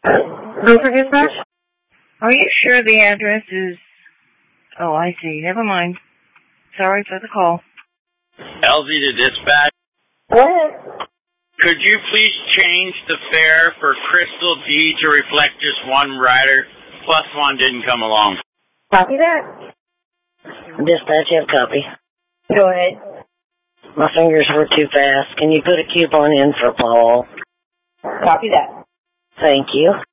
Milford Dispatch? Are you sure the address is... Oh, I see. Never mind. Sorry for the call. LZ to dispatch. Go ahead. Could you please change the fare for Crystal D to reflect just one rider? Plus one didn't come along. Copy that. Dispatch, you have copy. Go ahead. My fingers were too fast. Can you put a coupon in for Paul? Copy that. Thank you.